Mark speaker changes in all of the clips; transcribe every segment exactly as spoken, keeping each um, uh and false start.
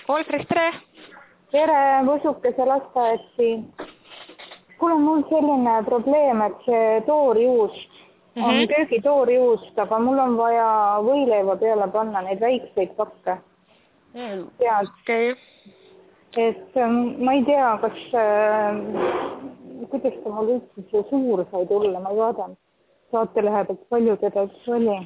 Speaker 1: Olfrist, tere!
Speaker 2: Tere, Võsukese lasteaed siin. Kuule, mul selline probleem, et see toorjuust on mm -hmm. köögi toorjuust, aga mul on vaja võileiva peale panna neid väikseid pakke.
Speaker 1: Mm.
Speaker 2: Tead,
Speaker 1: okay.
Speaker 2: et ma ei tea, kas, äh, kuidas ta mul üldse see suur sai tulla, ma ei vaadanud saatelehe pealt palju teda üks oli.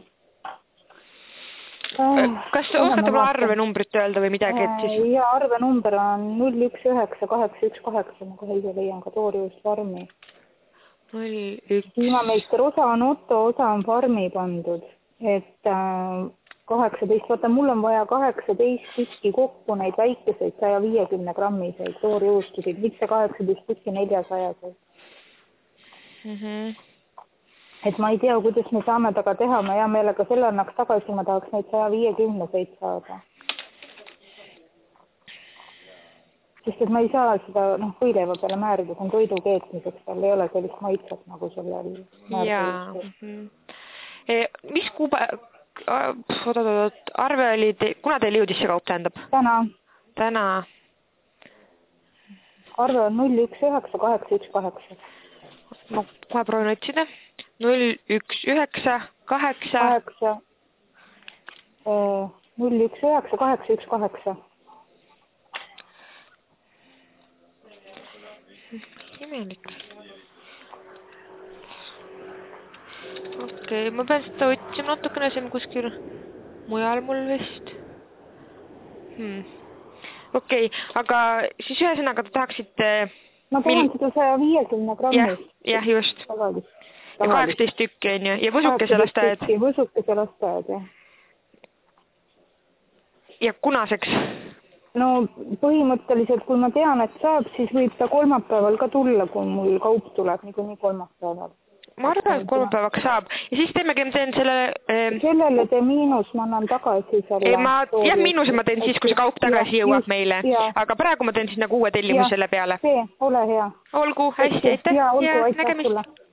Speaker 1: Kas oskate mulle arvenumbrit öelda või midagi? Et siis...
Speaker 2: Ja arvenumber on null üks üheksa kaheksa üks kaheksa, ma kohe ise leian ka toorjuust farmi.
Speaker 1: null üks
Speaker 2: Piimameister osa on Otto, osa on farmi pandud, et äh, kaheksateist, vaata mul on vaja kaheksateist tükki kokku neid väikeseid saja viiekümne grammiseid toorjuustusid, mitte kaheksateist tükki neljasajaseid.
Speaker 1: Mm -hmm.
Speaker 2: Et ma ei tea, kuidas me saame taga teha, ma hea meelega selle annaks tagasi, ma tahaks neid saja viiekümneseid saada. Sest et ma ei saa seda noh, võileiva peale määrida, see on toidu keetmiseks, seal ei ole sellist maitset nagu sellel
Speaker 1: jaa. E, mis kuupäev, arve oli, te... kuna teil jõudis see kaup tähendab?
Speaker 2: Täna.
Speaker 1: Täna.
Speaker 2: Arve on null üks üheksa kaheksa üks kaheksa.
Speaker 1: Ma kohe proovin otsida. null üks üheksa kaheksa
Speaker 2: kaheksa null üks üheksa kaheksa üks kaheksa.
Speaker 1: Imelik. Okei, okay, ma pean seda otsima natukene, see on kuskil mujal mul vist. Hmm. Okei, okay, aga siis ühesõnaga te tahaksite...
Speaker 2: Ma tahan mil... seda saja viiekümne grammist.
Speaker 1: Jah, jah, just.
Speaker 2: Tavalist.
Speaker 1: Ja kaheksateist tükki on ju. Ja Võsukese lasteaed.
Speaker 2: Võsukese lasteaed, jah.
Speaker 1: Ja kunaseks?
Speaker 2: No põhimõtteliselt, kui ma tean, et saab, siis võib ta kolmapäeval ka tulla, kui mul kaup tuleb niikuinii kolmapäeval.
Speaker 1: Ma arvan, et kolmapäevaks saab. Ja siis teemegi, ma teen selle... Eh...
Speaker 2: Sellele te miinus ma annan tagasi selle...
Speaker 1: Ei, ma, jah, miinuse ma teen siis, kui see kaup tagasi ja, jõuab just, meile. Ja. Aga praegu ma teen siis nagu uue tellimus selle peale.
Speaker 2: See, ole hea.
Speaker 1: Olgu, hästi, aitäh.
Speaker 2: Ja, olgu, aitäh sulle.